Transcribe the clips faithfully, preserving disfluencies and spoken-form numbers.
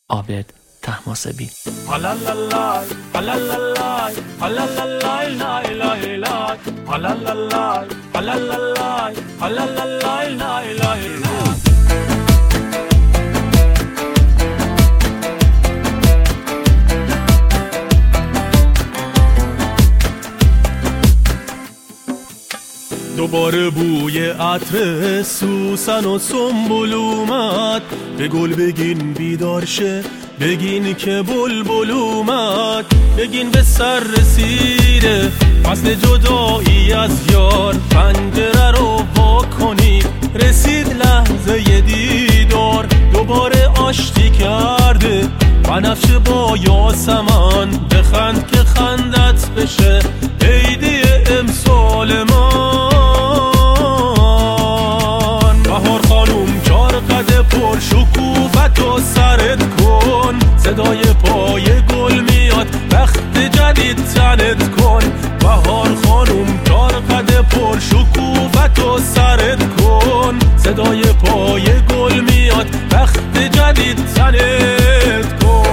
عابد طهماسبی. دوباره بوی عطر سوسن و سنبل اومد، به گل بگین بیدار شه، بگین که بلبل اومد، بگین به سر رسیده فصل جدایی از یار، پنجره رو وا کنی رسید لحظه دیدار، دوباره آشتی کرده بنفشه با یاسمن، بخند که خندت بشه عیدی امسال من. بهار خانوم چار قد پر شکوفت و سرت کن، صدای پای گل میاد وقت جدید تنت کن. بهار خانوم چار قد پر شکوفت و سرت کن، صدای پای گل میاد وقت جدید تنت کن.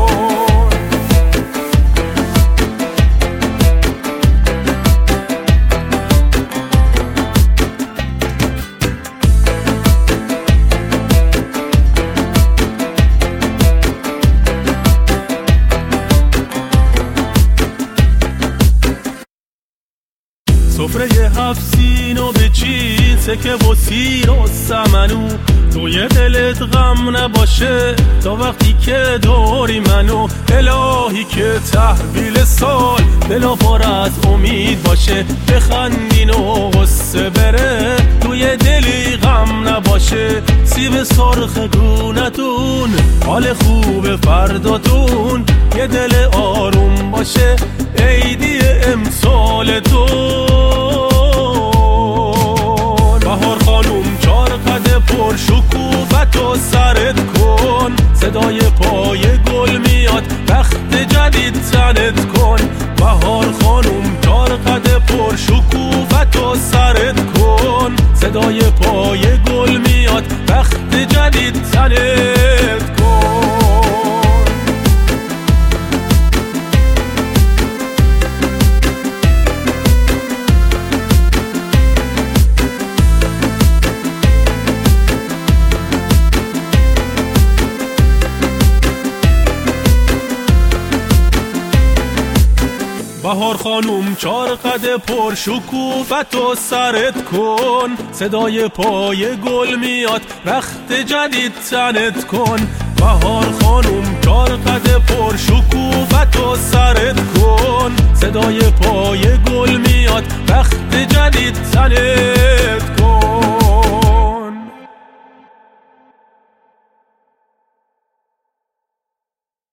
سفره هفت سینو به چین، سکه و سیر و سمنو، توی دلت غم نباشه تا وقتی که داری منو. الهی که تحویل سال دلا پر از امید باشه، بخندین و غصه بره توی دلی غم نباشه. سیب سرخ گونتون حال خوب فرداتون، یه دل آروم باشه عیدی امسالتون. بهار خانوم چار قد پر شکوفت و سرت کن، صدای پای گل میاد وقت جدید تنت کن. بهار خانوم چار قد پر شکوفت و سرت کن، صدای پای گل میاد وقت جدید تنت کن. بهار خانوم چار قد پر شکوفت و سرت کن، صدای پای گل میاد وقت جدید تنت کن. بهار خانوم چار قد پر شکوفت و سرت کن، صدای پای گل میاد وقت جدید تنت